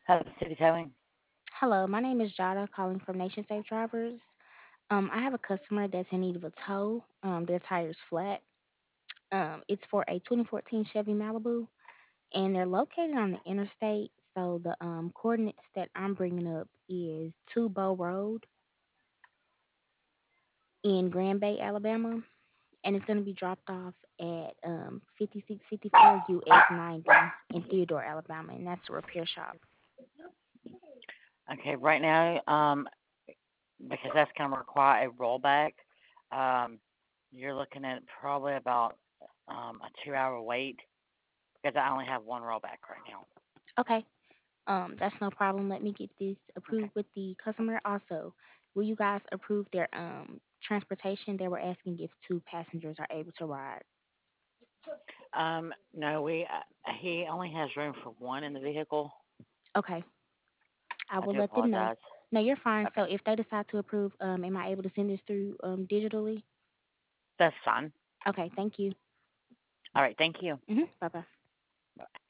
Hello, City Towing. Hello, my name is Jada calling from Nation Safe Drivers. I have a customer that's in need of a tow. Their tire's flat. It's for a 2014 Chevy Malibu, and they're located on the interstate. So the coordinates that I'm bringing up is Two Bow Road in Grand Bay, Alabama, and it's going to be dropped off at 5654 US 90 in Theodore, Alabama, and that's a repair shop. Okay, right now, because that's going to require a rollback, um, you're looking at probably about a 2 hour wait because I only have one rollback right now. Okay. That's no problem. Let me get this Okay. approved with the customer. Also, will you guys approve their transportation? They were asking if two passengers are able to ride. No, he only has room for one in the vehicle. Okay, I I will do let them know. apologize. No, you're fine. So Okay, if they decide to approve, am I able to send this through digitally? that's fine. Okay, thank you. All right, thank you. Bye bye.